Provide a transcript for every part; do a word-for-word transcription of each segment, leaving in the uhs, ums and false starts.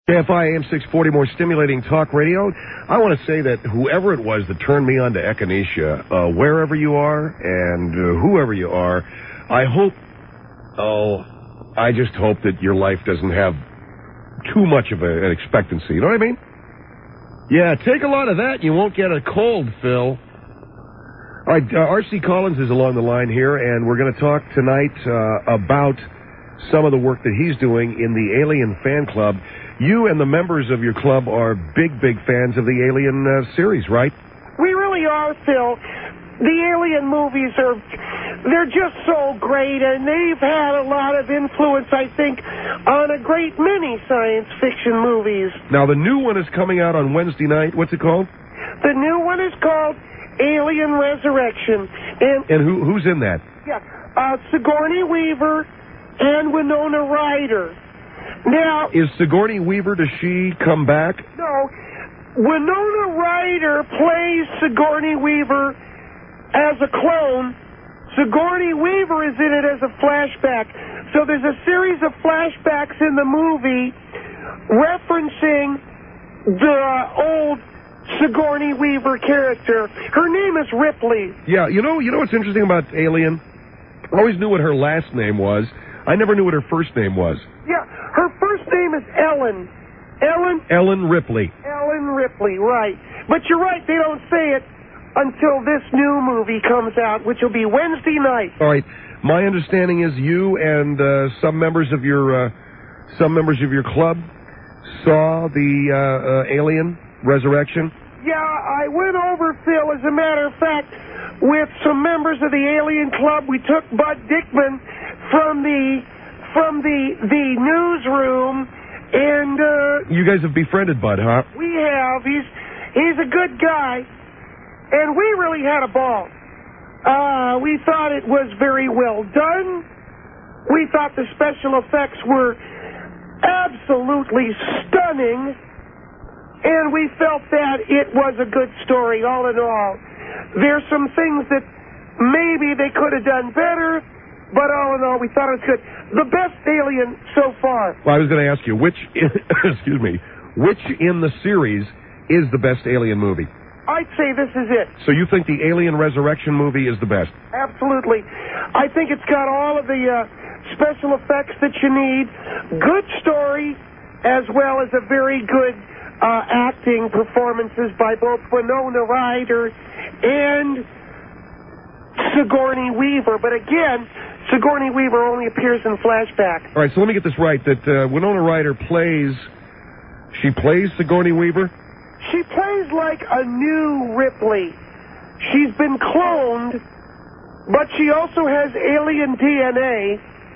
K F I A M six forty, more stimulating talk radio. I want to say that whoever it was that turned me on to echinacea, uh, wherever you are and uh, whoever you are, I hope, oh, I just hope that your life doesn't have too much of a, an expectancy. You know what I mean? Yeah, take a lot of that and you won't get a cold, Phil. All right, uh, R C Collins is along the line here, and we're going to talk tonight uh, about some of the work that he's doing in the Alien Fan Club. You and the members of your club are big, big fans of the Alien uh, series, right? We really are, Phil. The Alien movies are, they're just so great, and they've had a lot of influence, I think, on a great many science fiction movies. Now, the new one is coming out on Wednesday night. What's it called? The new one is called Alien Resurrection. And, and who who's in that? Yeah, uh, Sigourney Weaver and Winona Ryder. Now, is Sigourney Weaver, does she come back? No. Winona Ryder plays Sigourney Weaver as a clone. Sigourney Weaver is in it as a flashback. So there's a series of flashbacks in the movie referencing the old Sigourney Weaver character. Her name is Ripley. Yeah, you know, you know what's interesting about Alien? I always knew what her last name was. I never knew what her first name was. Yeah, her first name is Ellen. Ellen? Ellen Ripley. Ellen Ripley, right. But you're right, they don't say it until this new movie comes out, which will be Wednesday night. All right. My understanding is you and uh, some members of your uh, some members of your club saw the uh, uh, Alien Resurrection. Yeah, I went over, Phil, as a matter of fact, with some members of the Alien Club. We took Bud Dickman from the from the the newsroom, and uh, you guys have befriended Bud, huh? We have. He's he's a good guy, and we really had a ball. Uh, we thought it was very well done. We thought the special effects were absolutely stunning, and we felt that it was a good story all in all. There's some things that maybe they could have done better, but all in all, we thought it was good. The best Alien so far. Well, I was going to ask you, which, excuse me, which in the series is the best Alien movie? I'd say this is it. So you think the Alien Resurrection movie is the best? Absolutely. I think it's got all of the uh, special effects that you need, good story, as well as a very good uh, acting performances by both Winona Ryder and Sigourney Weaver. But again, Sigourney Weaver only appears in flashback. All right, so let me get this right, that uh, Winona Ryder plays, she plays Sigourney Weaver? She plays like a new Ripley. She's been cloned, but she also has alien D N A,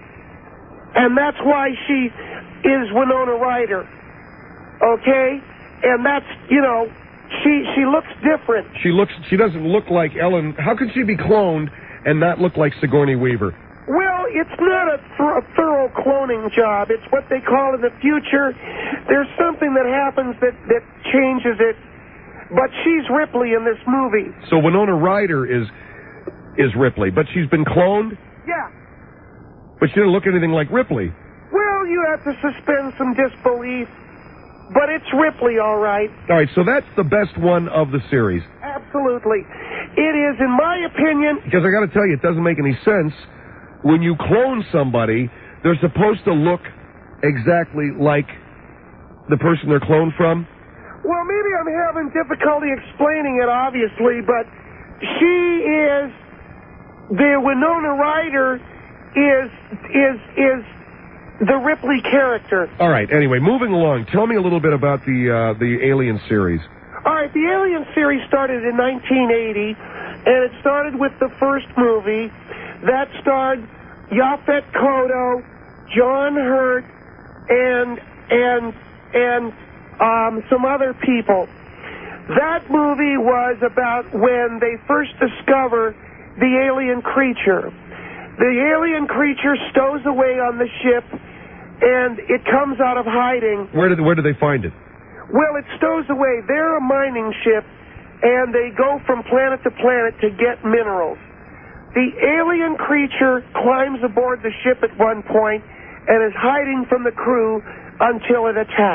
and that's why she is Winona Ryder. Okay? And that's, you know, she she looks different. She looks, she doesn't look like Ellen. How can she be cloned and not look like Sigourney Weaver? Well, it's not a, th- a thorough cloning job. It's what they call in the future. There's something that happens that, that changes it. But she's Ripley in this movie. So Winona Ryder is is Ripley, but she's been cloned? Yeah. But she didn't look anything like Ripley. Well, you have to suspend some disbelief. But it's Ripley, all right. All right, so that's the best one of the series. Absolutely. It is, in my opinion... Because I got to tell you, it doesn't make any sense. When you clone somebody, they're supposed to look exactly like the person they're cloned from. Well, maybe I'm having difficulty explaining it, obviously, but she is, the Winona Ryder is, is, is the Ripley character. All right, anyway, moving along, tell me a little bit about the, uh, the Alien series. All right, the Alien series started in nineteen eighty, and it started with the first movie. That starred Yaphet Kotto, John Hurt, and and and um, some other people. That movie was about when they first discover the alien creature. The alien creature stows away on the ship, and it comes out of hiding. Where did where do they find it? Well, it stows away. They're a mining ship, and they go from planet to planet to get minerals. The alien creature climbs aboard the ship at one point and is hiding from the crew until it attacks.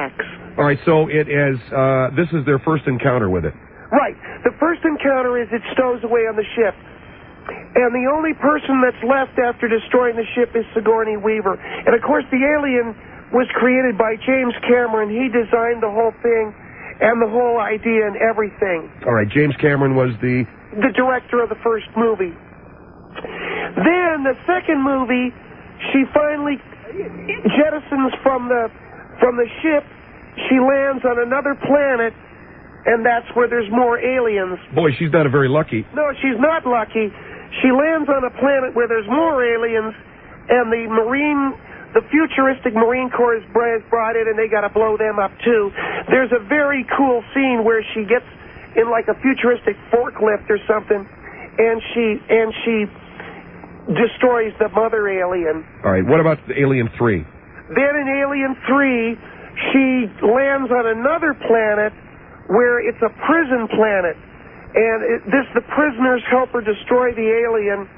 All right, so it is, uh, this is their first encounter with it. Right. The first encounter is it stows away on the ship. And the only person that's left after destroying the ship is Sigourney Weaver. And, of course, the alien was created by James Cameron. He designed the whole thing and the whole idea and everything. All right, James Cameron was the... The director of the first movie. Then, the second movie, she finally jettisons from the, from the ship. She lands on another planet, and that's where there's more aliens. Boy, she's not a very lucky. No, she's not lucky. She lands on a planet where there's more aliens, and the Marine, the futuristic Marine Corps is brought in, and they got to blow them up, too. There's a very cool scene where she gets in like a futuristic forklift or something, and she and she destroys the mother alien. All right, what about the Alien three? Then in Alien three, she lands on another planet where it's a prison planet. And it, this, the prisoners help her destroy the alien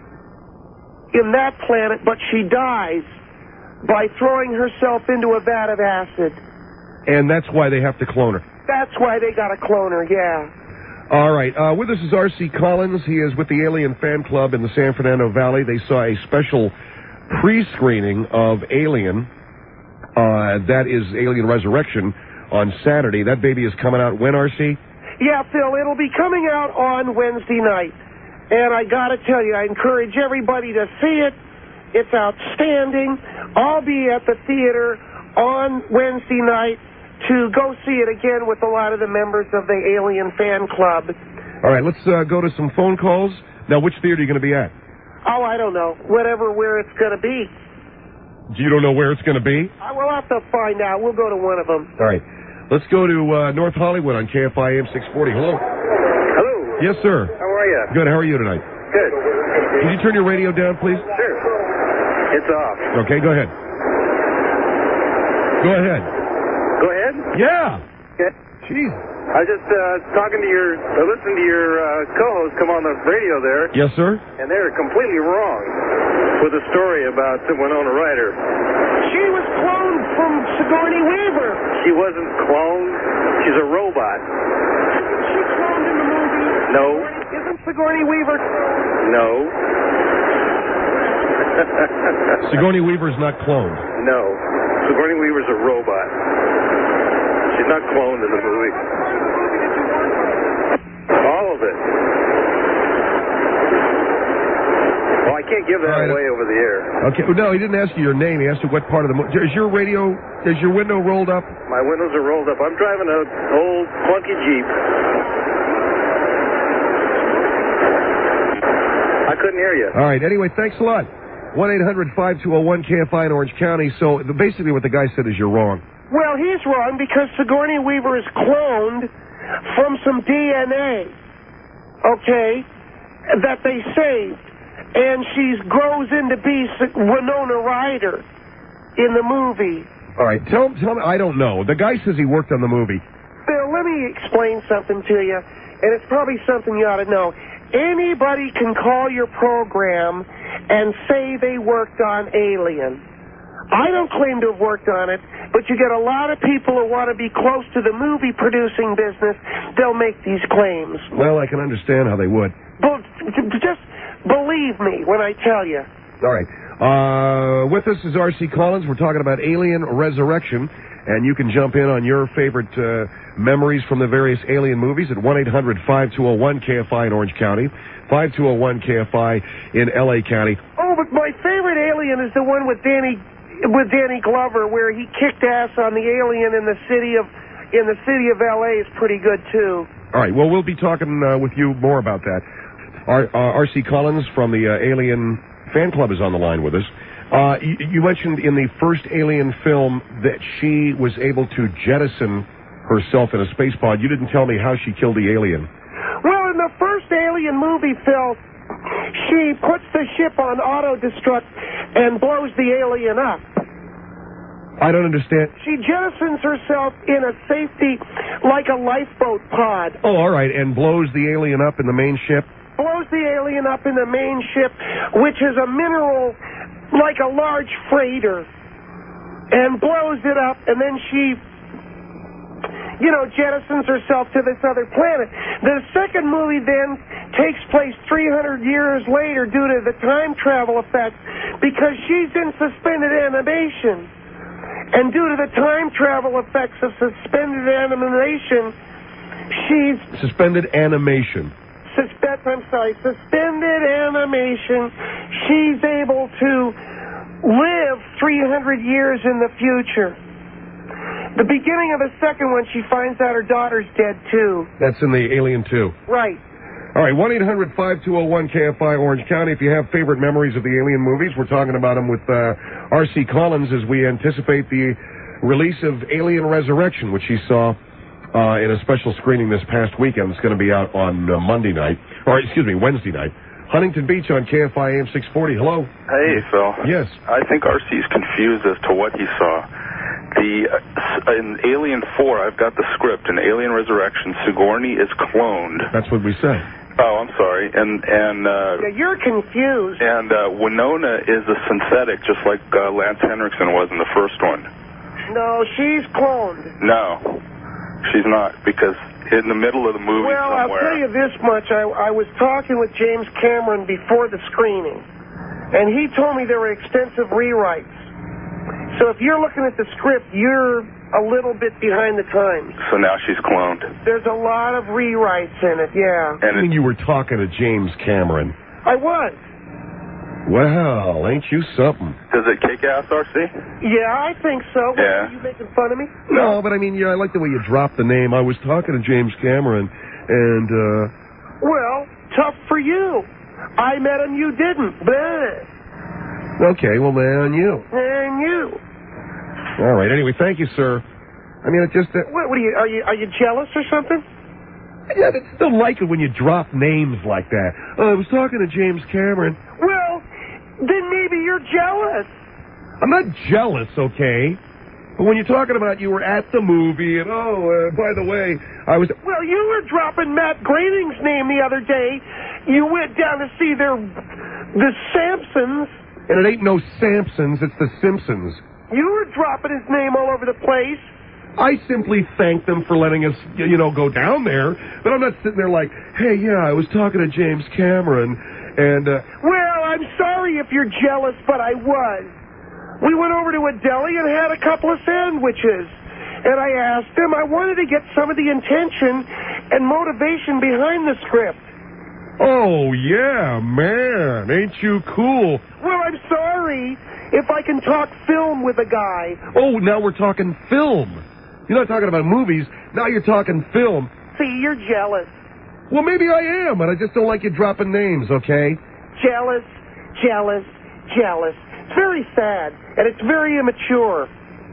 in that planet, but she dies by throwing herself into a vat of acid. And that's why they have to clone her. That's why they got to clone her, yeah. All right, uh, with us is R C Collins. He is with the Alien Fan Club in the San Fernando Valley. They saw a special pre-screening of Alien. Uh, that is Alien Resurrection on Saturday. That baby is coming out when, R C? Yeah, Phil, it'll be coming out on Wednesday night. And I got to tell you, I encourage everybody to see it. It's outstanding. I'll be at the theater on Wednesday night to go see it again with a lot of the members of the Alien Fan Club. All right, let's uh, go to some phone calls. Now, which theater are you going to be at? Oh, I don't know. Whatever, where it's going to be. You don't know where it's going to be? I will have to find out. We'll go to one of them. All right. Let's go to uh, North Hollywood on K F I A M six forty. Hello. Hello. Yes, sir. How are you? Good. How are you tonight? Good. Can you turn your radio down, please? Sure. It's off. Okay, go ahead. Go ahead. Go ahead? Yeah. Okay. Jeez. I was just uh, talking to your, uh, listening to your uh, co-host come on the radio there. Yes, sir. And they were completely wrong with the story about Winona Ryder. She was cloned from Sigourney Weaver. She wasn't cloned. She's a robot. Isn't she cloned in the movie? No. Isn't Sigourney Weaver? No. Sigourney Weaver's not cloned. No. Sigourney Weaver's a robot. She's not cloned in the movie. All of it. Well, I can't give that All right. away over the air. Okay. No, he didn't ask you your name. He asked you what part of the movie. Is your radio, is your window rolled up? My windows are rolled up. I'm driving an old clunky Jeep. I couldn't hear you. All right. Anyway, thanks a lot. one eight hundred five two zero one K F I in Orange County. So basically what the guy said is you're wrong. Well, he's wrong because Sigourney Weaver is cloned from some D N A, okay, that they saved. And she grows into be Winona Ryder in the movie. All right. Tell, tell me, I don't know. The guy says he worked on the movie. Bill, let me explain something to you, and it's probably something you ought to know. Anybody can call your program and say they worked on Alien. I don't claim to have worked on it, but you get a lot of people who want to be close to the movie producing business. They'll make these claims. Well, I can understand how they would. But just believe me when I tell you. All right. Uh, with us is R C Collins. We're talking about Alien Resurrection, and you can jump in on your favorite uh, memories from the various Alien movies at one eight hundred five two zero one K F I in Orange County, five two zero one K F I in L A County. Oh, but my favorite Alien is the one with Danny with Danny Glover, where he kicked ass on the alien in the city of in the city of L A is pretty good too. All right. Well, we'll be talking uh, with you more about that. R, uh, R C Collins from the uh, Alien Fan Club is on the line with us. Uh, you, you mentioned in the first Alien film that she was able to jettison herself in a space pod. You didn't tell me how she killed the alien. Well, in the first Alien movie, Phil, she puts the ship on auto-destruct and blows the alien up. I don't understand. She jettisons herself in a safety, like a lifeboat pod. Oh, all right, and blows the alien up in the main ship? Blows the alien up in the main ship, which is a mineral, like a large freighter, and blows it up, and then she you know, jettisons herself to this other planet. The second movie then takes place three hundred years later due to the time travel effect because she's in suspended animation. And due to the time travel effects of suspended animation, she's... Suspended animation. Suspend, I'm sorry, suspended animation, she's able to live three hundred years in the future. The beginning of the second one, she finds out her daughter's dead, too. That's in the Alien two. Right. All right, one eight hundred five two zero one K F I Orange County. If you have favorite memories of the Alien movies, we're talking about them with uh, R C Collins as we anticipate the release of Alien Resurrection, which he saw uh, in a special screening this past weekend. It's going to be out on uh, Monday night, or excuse me, Wednesday night. Huntington Beach on K F I A M six forty. Hello. Hey, Phil. Yes. I think R C's confused as to what he saw. The uh, in Alien four, I've got the script. In Alien Resurrection, Sigourney is cloned. That's what we said. Oh, I'm sorry. And and uh, Yeah, you're confused. and uh, Winona is a synthetic, just like uh, Lance Henriksen was in the first one. No, she's cloned. No, she's not, because in the middle of the movie Well, I'll somewhere. tell you this much. I, I was talking with James Cameron before the screening, and he told me there were extensive rewrites. So if you're looking at the script, you're a little bit behind the times. So now she's cloned. There's a lot of rewrites in it, yeah. I And mean, you were talking to James Cameron. I was. Well, ain't you something? does it kick ass, R C? Yeah, I think so. What, Yeah. Are you making fun of me? No, but I mean, yeah, I like the way you dropped the name. I was talking to James Cameron, and, uh... Well, tough for you. I met him, you didn't. Bleh. Okay, well, man, you. And you. All right, anyway, thank you, sir. I mean, it just... Uh, What, what are you, are you, are you jealous or something? yeah, I still like it when you drop names like that. Uh, I was talking to James Cameron. Well, then maybe you're jealous. I'm not jealous, okay? But when you're talking about you were at the movie, and, oh, uh, by the way, I was... Well, you were dropping Matt Groening's name the other day. You went down to see their, the Sampsons. And it ain't no Sampsons, it's the Simpsons. You were dropping his name all over the place. I simply thank them for letting us, you know, go down there. But I'm not sitting there like, hey, yeah, I was talking to James Cameron, and, uh... Well, I'm sorry if you're jealous, but I was. We went over to a deli and had a couple of sandwiches. And I asked him, I wanted to get some of the intention and motivation behind the script. Oh, yeah, man, ain't you cool? Well, I'm sorry if I can talk film with a guy. Oh, now we're talking film. You're not talking about movies. Now you're talking film. See, you're jealous. Well, maybe I am, but I just don't like you dropping names, okay? Jealous, jealous, jealous. It's very sad, and it's very immature.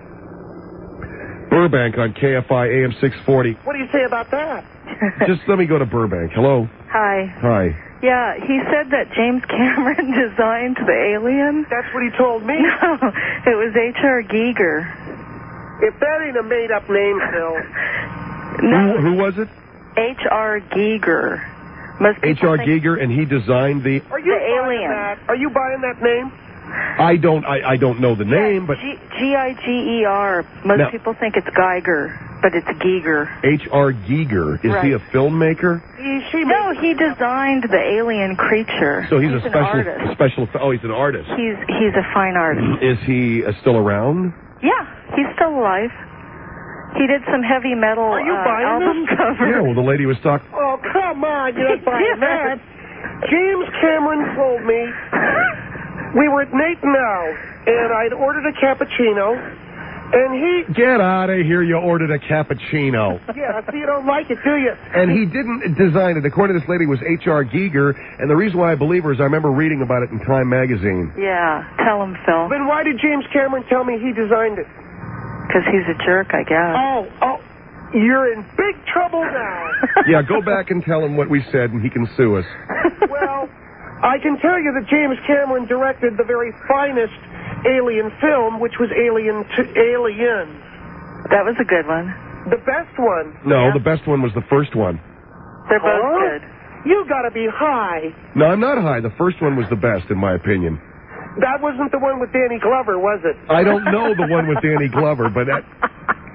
Burbank on K F I A M six forty. What do you say about that? Just let me go to Burbank. Hello? Hi. Hi. Yeah, he said that James Cameron designed the alien. That's what he told me. No, it was H R Giger. If that ain't a made-up name, Phil. No, Who, who was it? H R Giger. Most H people R think- Giger, and he designed the... Are you The buying alien. that? Are you buying that name? I don't I, I don't know the name, but G- G-I-G-E-R. Most No. people think it's Geiger, but it's Giger. H R Giger, is he Right. a filmmaker? He, she No, made- he designed the alien creature. So he's, a an special artist. special. Oh, he's an artist. He's he's a fine artist. Is he uh, still around? Yeah, he's still alive. He did some heavy metal Are you uh, buying album this? covers. Yeah. Well, the lady was talking. Oh, come on. You're not buying Yeah. that. James Cameron told me we were at Nate Now, and I'd ordered a cappuccino, and he... Get out of here! You ordered a cappuccino. Yeah, so you don't like it, do you? And he didn't design it. According to this lady, it was H R Giger. And the reason why I believe her is I remember reading about it in Time magazine. Yeah, tell him, Phil, Then why did James Cameron tell me he designed it? because he's a jerk, I guess. Oh, oh, you're in big trouble now. Yeah, go back and tell him what we said, and he can sue us. Well, I can tell you that James Cameron directed the very finest alien film, which was Alien to Aliens. That was a good one. The best one. No, Yeah. the best one was the first one. They're both Huh? good. You gotta be high. No, I'm not high. The first one was the best, in my opinion. That wasn't the one with Danny Glover, was it? I don't know the one with Danny Glover, but that,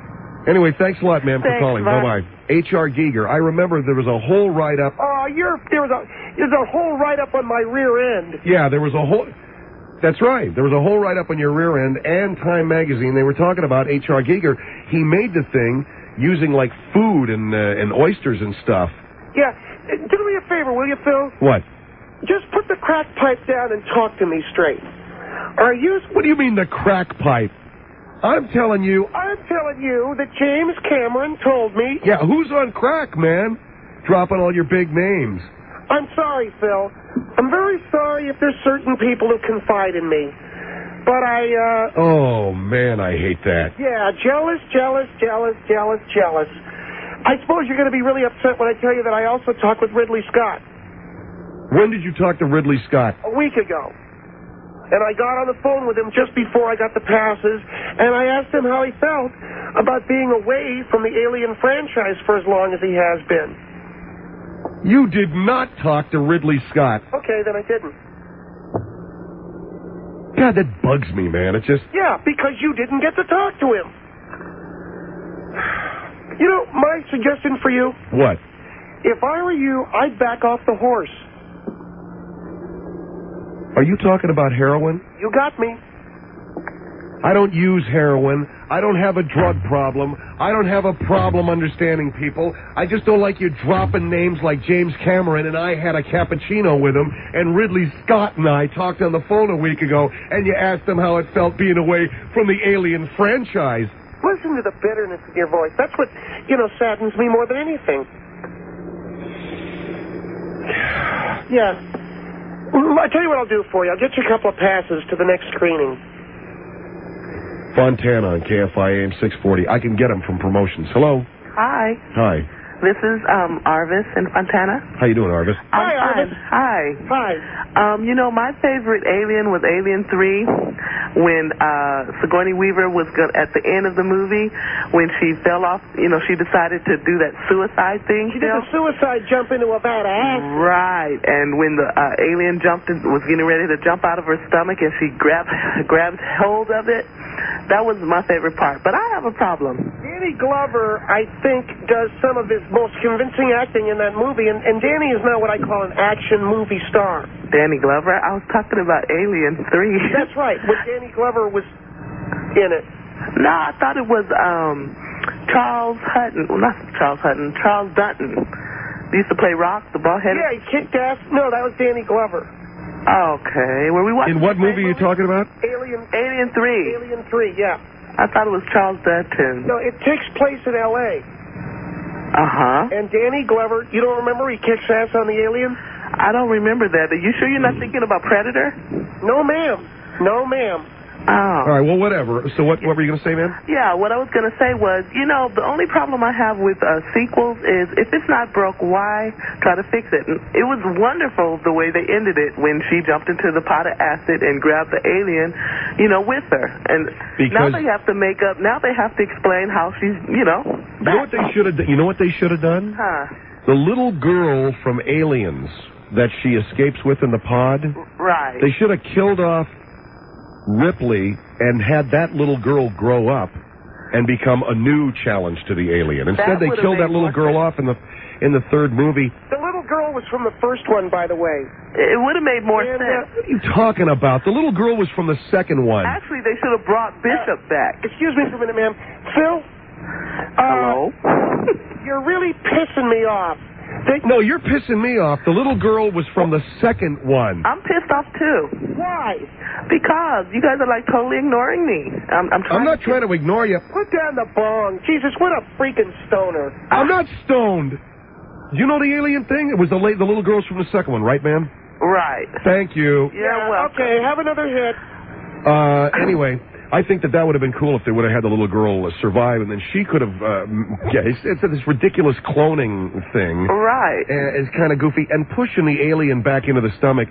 Anyway, thanks a lot, man, for Thanks, calling. bye. Bye-bye. H R Giger. I remember there was a whole write-up. Oh, you're there was a there's a whole write-up on my rear end. Yeah, there was a whole... That's right. There was a whole write-up on your rear end and Time Magazine. They were talking about H R Giger. He made the thing using, like, food and, uh, and oysters and stuff. Yeah. Do me a favor, will you, Phil? What? Just put the crack pipe down and talk to me straight. Are you... What do you mean the crack pipe? I'm telling you... I'm telling you that James Cameron told me... Yeah, who's on crack, man? Dropping all your big names. I'm sorry, Phil. I'm very sorry if there's certain people who confide in me. But I, uh... Oh, man, I hate that. Yeah, jealous, jealous, jealous, jealous, jealous. I suppose you're going to be really upset when I tell you that I also talked with Ridley Scott. When did you talk to Ridley Scott? A week ago. And I got on the phone with him just before I got the passes, and I asked him how he felt about being away from the Alien franchise for as long as he has been. You did not talk to Ridley Scott. Okay, then I didn't. God, that bugs me, man. It just... Yeah, because you didn't get to talk to him. You know, my suggestion for you, What? if I were you, I'd back off the horse. Are you talking about heroin? You got me. I don't use heroin. I don't have a drug problem. I don't have a problem understanding people. I just don't like you dropping names like James Cameron, and I had a cappuccino with him, and Ridley Scott and I talked on the phone a week ago, and you asked him how it felt being away from the Alien franchise. Listen to the bitterness in your voice. That's what, you know, saddens me more than anything. Yeah. I tell you what I'll do for you. I'll get you a couple of passes to the next screening. Fontana on K F I A M six forty. I can get them from promotions. Hello. Hi, Hi. this is um, Arvis in Fontana. How you doing, Arvis? I'm Hi, fine. Arvis. Hi. Hi. Um, you know, my favorite Alien was Alien three, when uh, Sigourney Weaver was good at the end of the movie, when she fell off, you know, she decided to do that suicide thing. She did Phil. a suicide jump into a vat of acid. Right, and when the uh, alien jumped in, was getting ready to jump out of her stomach, and she grabbed grabbed hold of it, that was my favorite part. But I have a problem. Danny Glover, I think, does some of his most convincing acting in that movie, and, and Danny is now what I call an action movie star. Danny Glover? I was talking about Alien three. That's right, when Danny Glover was in it. No, I thought it was um, Charles Hutton. Well, not Charles Hutton. Charles Dutton. He used to play rock, the ball-headed. Yeah, he kicked ass. No, that was Danny Glover. Okay. Were we watching In what the same movie are you talking about? Alien, Alien three. Alien three, yeah. I thought it was Charles Dutton. No, it takes place in L A Uh-huh. And Danny Glover, you don't remember he kicks ass on the Alien? I don't remember that. Are you sure you're not thinking about Predator? No, ma'am. No, ma'am. Oh. All right, well, whatever. So what, what were you going to say, man? Yeah, what I was going to say was, you know, the only problem I have with uh, sequels is if it's not broke, why try to fix it? And it was wonderful the way they ended it when she jumped into the pot of acid and grabbed the alien, you know, with her. And now Because- they have to make up, now they have to explain how she's, you know, You know what they should have done? You know what they should have done? Huh. The little girl from Aliens that she escapes with in the pod, Right. they should have killed off Ripley and had that little girl grow up and become a new challenge to the alien. Instead, That they would've killed that made little more girl sense. off in the in the third movie. The little girl was from the first one, by the way. It would have made more And, sense. uh, What are you talking about? The little girl was from the second one. Actually, they should have brought Bishop back. Excuse me for a minute, ma'am. Phil? Uh, Hello? You're really pissing me off. They, No, you're pissing me off. The little girl was from the second one. I'm pissed off, too. why? Because you guys are, like, totally ignoring me. I'm, I'm trying I'm not to... trying to ignore you. Put down the bong. Jesus, what a freaking stoner. I'm not stoned. Do you know the alien thing? It was the late, the little girls from the second one, right, ma'am? Right. Thank you. Yeah, well... Okay, have another hit. Uh, anyway, I think that that would have been cool if they would have had the little girl uh, survive, and then she could have. Uh, yeah, it's, it's this ridiculous cloning thing. Right. Uh, it's kind of goofy, and pushing the alien back into the stomach.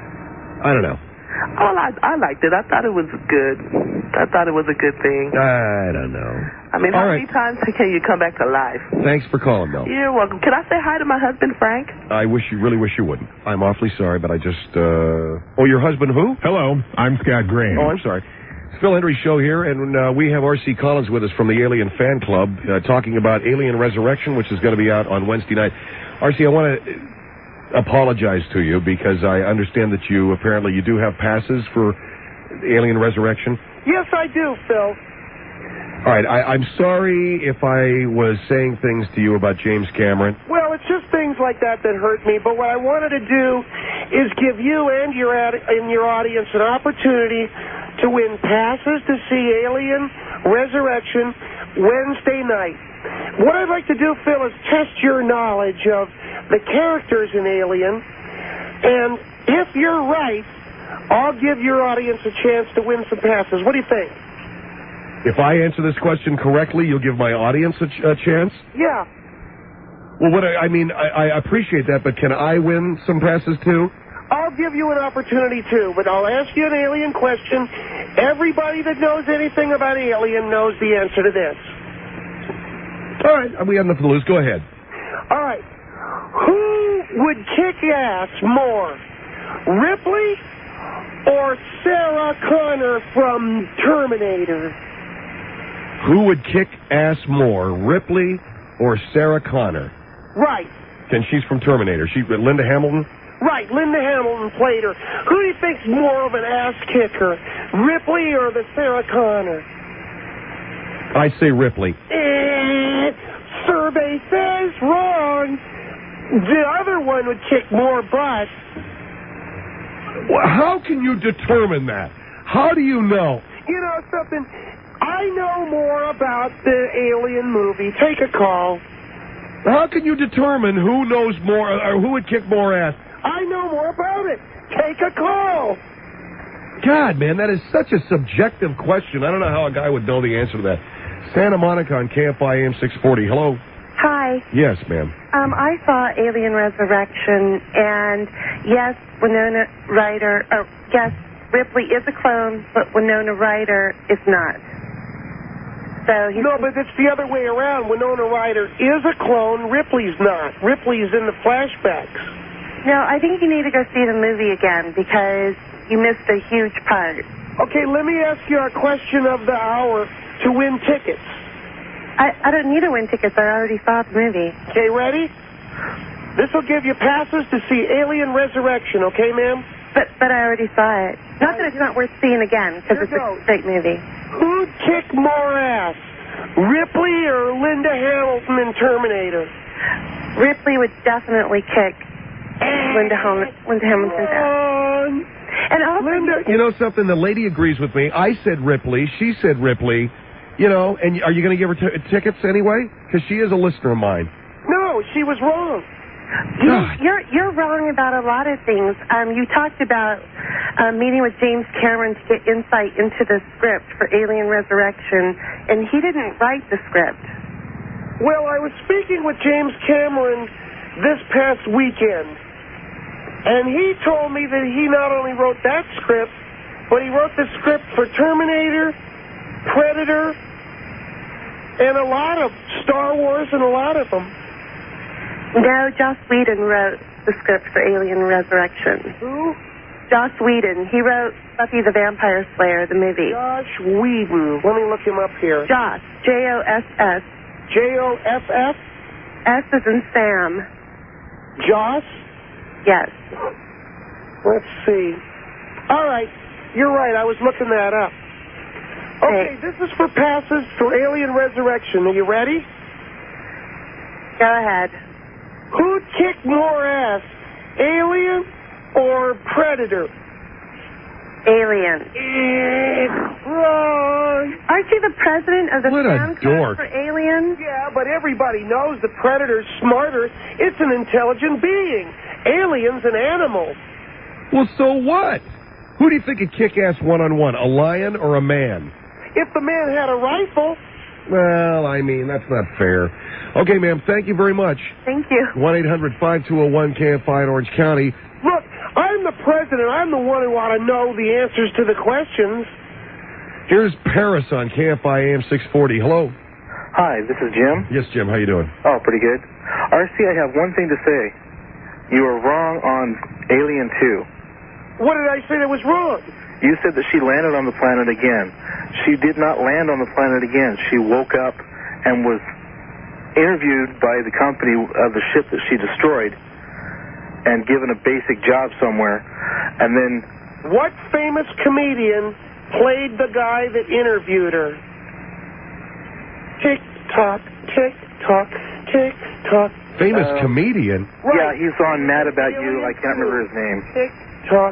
I don't know. Well, I, I liked it. I thought it was good. I thought it was a good thing. I don't know. I mean, All how right. many times can you come back to life? Thanks for calling, Mel. You're welcome. Can I say hi to my husband, Frank? I wish you really wish you wouldn't. I'm awfully sorry, but I just. Uh... Oh, your husband who? Hello, I'm Scott Graham. Oh, I'm sorry. Phil Hendry Show here, and uh, we have R C Collins with us from the Alien Fan Club uh, talking about Alien Resurrection, which is going to be out on Wednesday night. R C, I want to apologize to you because I understand that you apparently you do have passes for Alien Resurrection. Yes, I do, Phil. All right, I, I'm sorry if I was saying things to you about James Cameron. Well, it's just things like that that hurt me, but what I wanted to do is give you and your ad- and your audience an opportunity to win passes to see Alien Resurrection Wednesday night. What I'd like to do, Phil, is test your knowledge of the characters in Alien, and if you're right, I'll give your audience a chance to win some passes. What do you think? If I answer this question correctly, you'll give my audience a, ch- a chance? Yeah. Well, what I, I mean, I, I appreciate that, but can I win some passes too? I'll give you an opportunity too, but I'll ask you an Alien question. Everybody that knows anything about Alien knows the answer to this. All right, we have nothing to lose. Go ahead. All right. Who would kick ass more, Ripley or Sarah Connor from Terminator? Who would kick ass more, Ripley or Sarah Connor? Right. And she's from Terminator. She, Linda Hamilton? Right, Linda Hamilton played her. Who do you think's more of an ass kicker, Ripley or the Sarah Connor? I'd say Ripley. Eh, survey says wrong. The other one would kick more butt. Well, how can you determine that? How do you know? You know something? I know more about the Alien movie. Take a call. How can you determine who knows more, or who would kick more ass? I know more about it. Take a call. God, man, that is such a subjective question. I don't know how a guy would know the answer to that. Santa Monica on K F I A M six forty. Hello? Hi. Yes, ma'am. Um, I saw Alien Resurrection, and yes, Winona Ryder, oh, yes, Ripley is a clone, but Winona Ryder is not. So he's... No, but it's the other way around. Winona Ryder is a clone. Ripley's not. Ripley's in the flashbacks. No, I think you need to go see the movie again because you missed a huge part. Okay, let me ask you our question of the hour to win tickets. I, I don't need to win tickets. I already saw the movie. Okay, ready? This will give you passes to see Alien Resurrection, okay, ma'am? But but I already saw it. Not that it's not worth seeing again, because it's a great movie. Who'd kick more ass, Ripley or Linda Hamilton in Terminator? Ripley would definitely kick Linda, Hom- Linda Hamilton's ass. And also, Linda, you know something? The lady agrees with me. I said Ripley. She said Ripley. You know, and are you going to give her t- tickets anyway? Because she is a listener of mine. no, she was wrong. You, God. you're you're wrong about a lot of things. Um, you talked about uh, meeting with James Cameron to get insight into the script for Alien Resurrection, and he didn't write the script. Well, I was speaking with James Cameron this past weekend, and he told me that he not only wrote that script, but he wrote the script for Terminator, Predator, and a lot of Star Wars and a lot of them. No, Joss Whedon wrote the script for Alien Resurrection. Who? Joss Whedon. He wrote Buffy the Vampire Slayer, the movie. Josh Whedon. Let me look him up here. Joss. J O S S. J O F F? S is in Sam. Joss? Yes. Let's see. All right. You're right. I was looking that up. Okay, Hey. this is for passes for Alien Resurrection. Are you ready? Go ahead. Who'd kick more ass, Alien or Predator? Alien. Wrong. Aren't you the president of the What a fan club dork. for Alien? Yeah, but everybody knows the Predator's smarter. It's an intelligent being. Alien's an animal. Well, so what? Who do you think could kick ass one-on-one, a lion or a man? If the man had a rifle... Well, I mean, that's not fair. Okay, ma'am, thank you very much. Thank you. one eight hundred five two zero one K F I in Orange County. Look, I'm the president. I'm the one who ought to know the answers to the questions. Here's Paris on K F I A M six forty. Hello. Hi, this is Jim. Yes, Jim, how you doing? Oh, pretty good. R C, I have one thing to say. You are wrong on Alien two. What did I say that was wrong? You said that she landed on the planet again. She did not land on the planet again. She woke up and was interviewed by the company of the ship that she destroyed and given a basic job somewhere. And then... What famous comedian played the guy that interviewed her? Tick-tock, tick-tock, tick-tock. Famous Uh, comedian? Right. Yeah, he's on Mad About You. I can't remember his name. Tick-tock.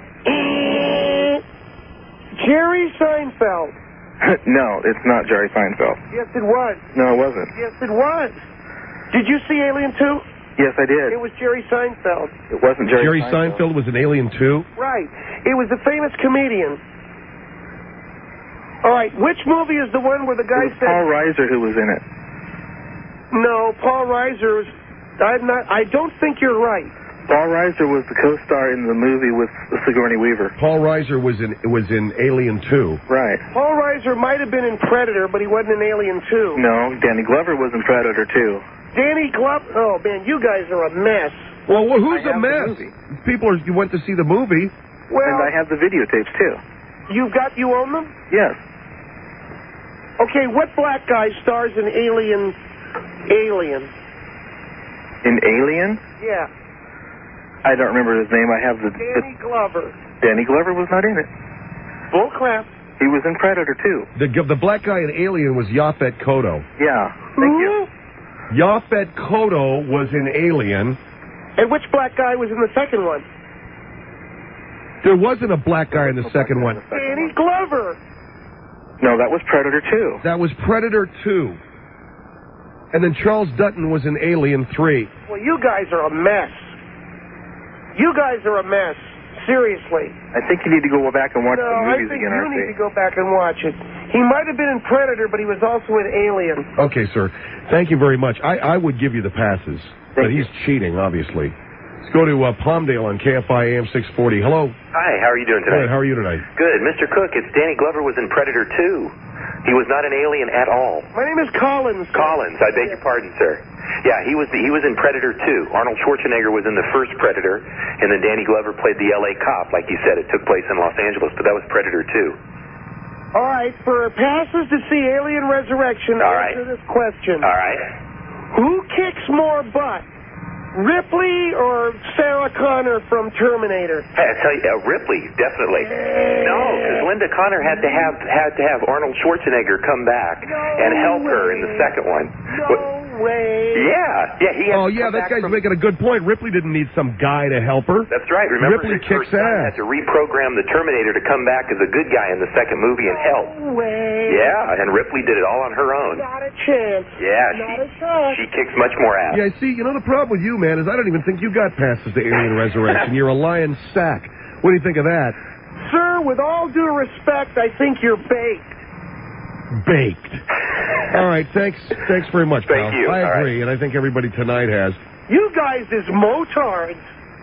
Jerry Seinfeld. No, it's not Jerry Seinfeld. Yes, it was. No, it wasn't. Yes, it was. Did you see Alien two? Yes, I did. It was Jerry Seinfeld. It wasn't Jerry, Jerry Seinfeld was an Alien too? Right. It was a famous comedian. All right, which movie is the one where the guy It was said... Paul Reiser who was in it. No, Paul Reiser was... I'm not... I don't think you're right. Paul Reiser was the co-star in the movie with Sigourney Weaver. Paul Reiser was in was in Alien two. Right. Paul Reiser might have been in Predator, but he wasn't in Alien two. No, Danny Glover was in Predator too. Danny Glover... Oh, man, you guys are a mess. Well, well who's I a have the mess? movie. People are, you went to see the movie. Well, And I have the videotapes too. you've got... You own them? Yes. Okay, what black guy stars in Alien... Alien? In Alien? Yeah. I don't remember his name. I have the... Danny Glover. the Danny Glover was not in it. Bull crap. He was in Predator too. The the black guy in Alien was Yaphet Kotto. Yeah. Thank you. Yaphet Kotto was in Alien. And which black guy was in the second one? There wasn't a black guy in the second one. Danny Glover. No, that was Predator two. That was Predator two. And then Charles Dutton was in Alien three. Well, you guys are a mess. You guys are a mess. Seriously. I think you need to go back and watch No, the I movies think again, you R C. need to go back and watch it. He might have been in Predator, but he was also in Alien. Okay, sir. Thank you very much. I, I would give you the passes. Thank but he's cheating, obviously. Let's go to uh, Palmdale on K F I A M six forty. Hello. Hi, how are you doing Good. tonight? How are you tonight? Good. Mister Cook, it's Danny Glover was in Predator two. He was not an alien at all. My name is Collins. Collins, I beg your pardon, sir. Yeah, he was he was in Predator two. Arnold Schwarzenegger was in the first Predator, and then Danny Glover played the L A cop. Like you said, it took place in Los Angeles, but that was Predator two. All right, for passes to see Alien Resurrection, All right. answer this question. All right. Who kicks more butt? Ripley or Sarah Connor from Terminator? Hey, I tell you, uh, Ripley, definitely. No, because Linda Connor had to have had to have Arnold Schwarzenegger come back No and help her in the way. second one. No What- way. Yeah, yeah, he had Oh, to yeah, come that back guy's from- making a good point. Ripley didn't need some guy to help her. That's right. Remember, Ripley his kicks first son ass. had to reprogram the Terminator to come back as a good guy in the second movie and help. No way. Yeah, and Ripley did it all on her own. Not a chance. Yeah, Not she a shot. she kicks much more ass. Yeah, see, you know, the problem with you, man, is I don't even think you got passes to Alien Resurrection. You're a lying sack. What do you think of that? Sir, with all due respect, I think you're baked. Baked. All right, thanks thanks very much, pal. Thank you. I All agree, and I think everybody tonight has. You guys is motards.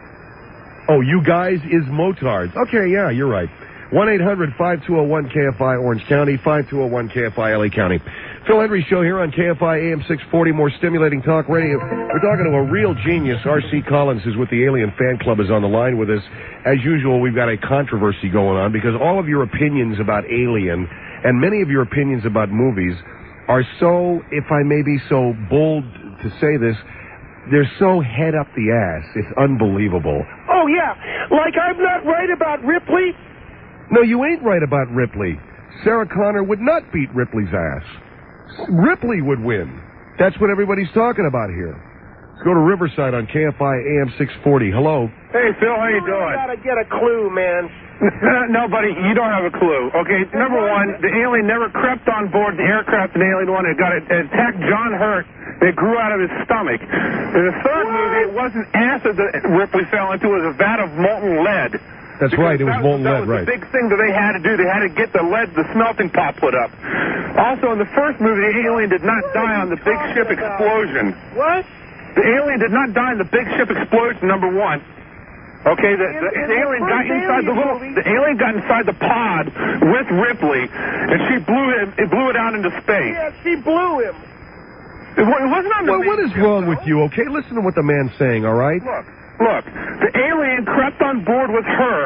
Oh, you guys is motards. Okay, yeah, you're right. one eight hundred five two zero one K F I Orange County, five two zero one K F I L A County. Phil Henry Show here on K F I A M six forty, more stimulating talk radio. We're talking to a real genius. R C Collins, who's with the Alien Fan Club, is on the line with us. As usual, we've got a controversy going on because all of your opinions about Alien and many of your opinions about movies are so, if I may be so bold to say this, they're so head up the ass. It's unbelievable. Oh, yeah. Like I'm not right about Ripley. No, you ain't right about Ripley. Sarah Connor would not beat Ripley's ass. Ripley would win. That's what everybody's talking about here. Let's go to Riverside on K F I A M six forty. Hello. Hey, Phil, how you You really doing? gotta get a clue, man. No, buddy, you don't have a clue. Okay, number one, the alien never crept on board the aircraft in Alien one. It got it, it attacked John Hurt. It grew out of his stomach. In the third What? movie, it wasn't acid that Ripley fell into. It was a vat of molten lead. That's Because right. It was that, molten that lead, was right. the big thing that they had to do. They had to get the lead, the smelting pot put up. Also, in the first movie, the alien did not What die are on you the big talking ship about? explosion. What? The alien did not die in the big ship explosion, number one. Okay, the, the, In- in the the alien got first inside the Alien little, movie- the alien got inside the pod with Ripley, and she blew it, it blew it out into space. Yeah, she blew him. It, wa- it wasn't on the Well, big what is ship, wrong though. with you, okay? Listen to what the man's saying, all right? Look, look, the alien crept on board with her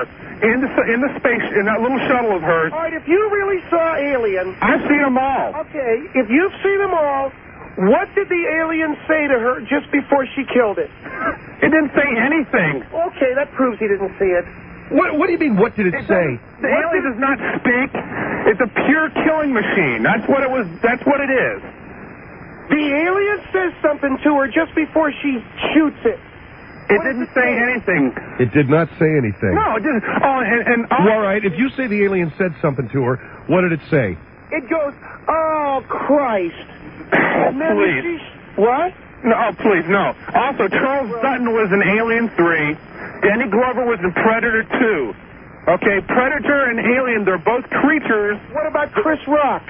in the in the space in that little shuttle of hers. All right, if you really saw Alien... I've seen them all. Okay, if you've seen them all, what did the alien say to her just before she killed it? It didn't say anything. Okay, that proves he didn't see it. What, what do you mean, what did it, It say? The alien does not speak. It's a pure killing machine. That's what it was. That's what it is. The alien says something to her just before she shoots it. It What didn't does it say say? anything. It did not say anything. No, it didn't. Oh, and, and Well, all right, if you say the alien said something to her, what did it say? It goes, oh, Christ. And then please. she... What? No, oh, please, no. Also, Charles Dutton was in Alien three. Danny Glover was in Predator two. Okay, Predator and Alien, they're both creatures. What about Chris Rock?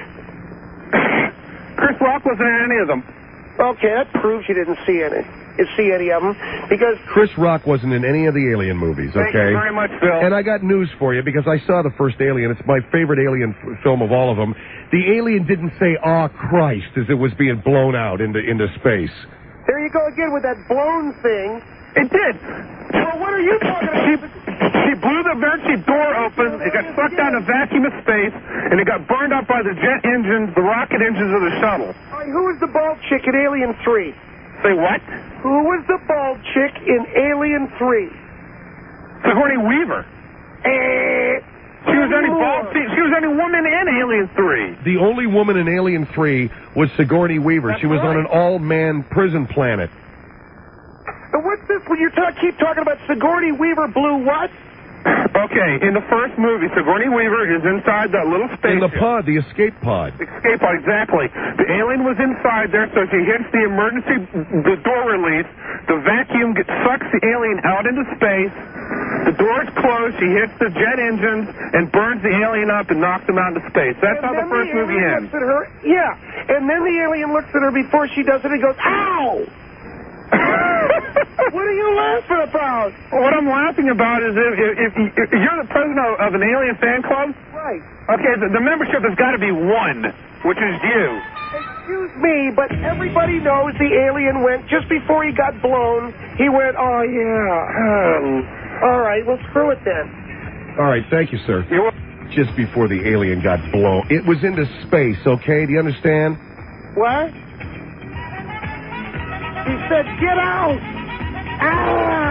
Chris Rock wasn't in any of them. Okay, that proves you didn't see any. You see any of them? Because... Chris Rock wasn't in any of the Alien movies, Thank okay? you very much, Phil. And I got news for you, because I saw the first Alien. It's my favorite Alien f- film of all of them. The alien didn't say, "Ah, Christ," as it was being blown out into, into space. There you go again with that blown thing. It did. Well, what are you talking She, about? she blew the emergency door open, it got sucked down a vacuum of space, and it got burned up by the jet engines, the rocket engines of the shuttle. All right, who was the bald chick in Alien three? Say what? Who was the bald chick in Alien three? Sigourney Weaver. Eh, She was only bald. She was only woman in Alien three. The only woman in Alien three was Sigourney Weaver. That's she was on right. an all-man prison planet. And what's this when you talk, keep talking about Sigourney Weaver blew what? Okay, in the first movie, Sigourney Weaver is inside that little In the spaceship. pod, the escape pod. Escape pod, exactly. The alien was inside there, so she hits the emergency, the door release. The vacuum gets, sucks the alien out into space. The door's closed. She hits the jet engines and burns the alien up and knocks him out into space. That's And how the then first the movie alien ends. looks at her. Yeah, and then the alien looks at her before she does it and goes, "Ow!" What are you laughing about? What I'm laughing about is if, if, if you're the president of, of an alien fan club, Right. okay, the, the membership has got to be one, which is you. Excuse me, but everybody knows the alien went just before he got blown. He went, "Oh yeah." Um, all right, well screw it then. All right, thank you, sir. You're, Just before the alien got blown. It was into space, okay? Do you understand? What? He said, "Get out!" Ah!